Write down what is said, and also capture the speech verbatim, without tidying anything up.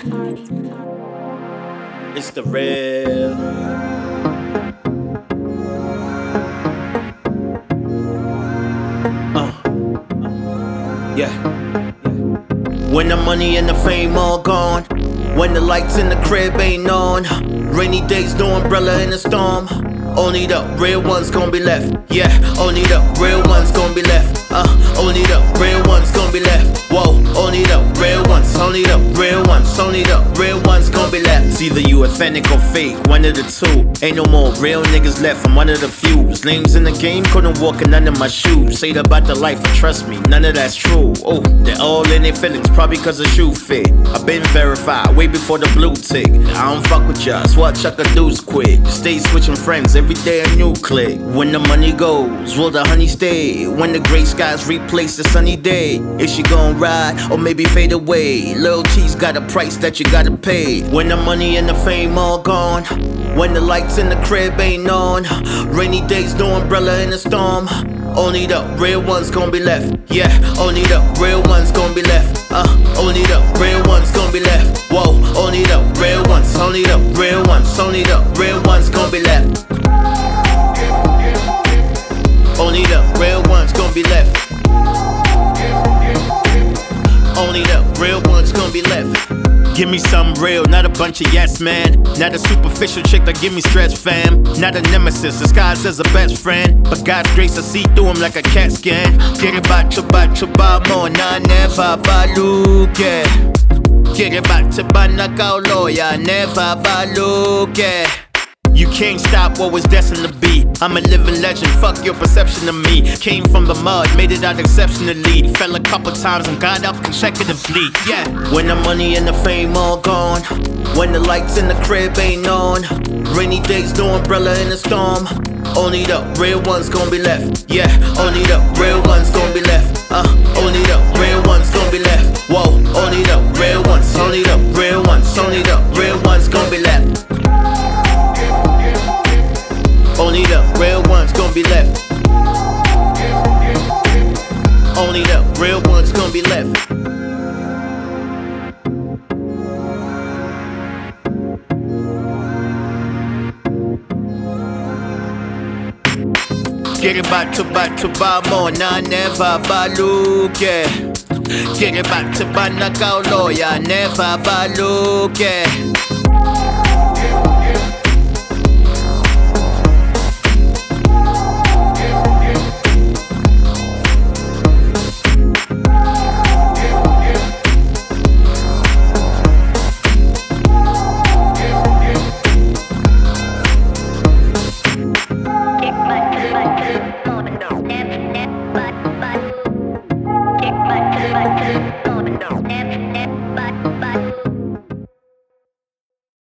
It's the real. Uh, yeah. When the money and the fame all gone, when the lights in the crib ain't on, rainy days, no umbrella in the storm, only the real ones gon' be left. Yeah, only the real ones gon' be left. Uh, only the real ones gon' be left. Whoa, only the real ones, only the real ones, only the real ones gon' be left. It's either you authentic or fake, one of the two. Ain't no more real niggas left, I'm one of the few. Names in the game, couldn't walk in none of my shoes. Say about the life, but trust me, none of that's true. Oh, they're all in their feelings, probably cause the shoe fit. I've been verified, way before the blue tick. I don't fuck with ya, so what Chuck a deuce quick. Stay switching friends, every day a new click. When the money goes, will the honey stay? When the gray skies replace the sunny day, is she gon' ride or maybe fade away? Loyalty's got a price that you gotta pay. When the money and the fame all gone, when the lights in the crib ain't on, rainy days, no umbrella in the storm, only the real ones gon' be left. Yeah, only the real ones gon' be left. Uh, only the real ones gon' be left. Whoa, only the real ones, only the real ones, only the real ones gon' be left. Only the real ones gon' be left. Only the real ones gon' be left. Give me something real, not a bunch of yes man. Not a superficial chick that give me stress, fam. Not a nemesis, disguised as a best friend. But God's grace, I see through him like a CAT scan. Get it back to back to more, nah, never baluke. Get it back to banaka lawyer, never baluke. You can't stop what was destined to be. I'm a living legend, fuck your perception of me. Came from the mud, made it out exceptionally. Fell a couple times and got up consecutively. Yeah. When the money and the fame all gone, when the lights in the crib ain't on, rainy days, no umbrella in the storm, only the real ones gon' be left. Yeah, only the real ones gon' be left. Uh, only the real ones gon' be left. Whoa, only the real ones, only the real ones, only the real ones gon' be left. Only the real ones gon' be left. Only the real ones gon' be left. Get it back to back to more, nah, never baluke. Get it back to banaka lawyer, never baluke.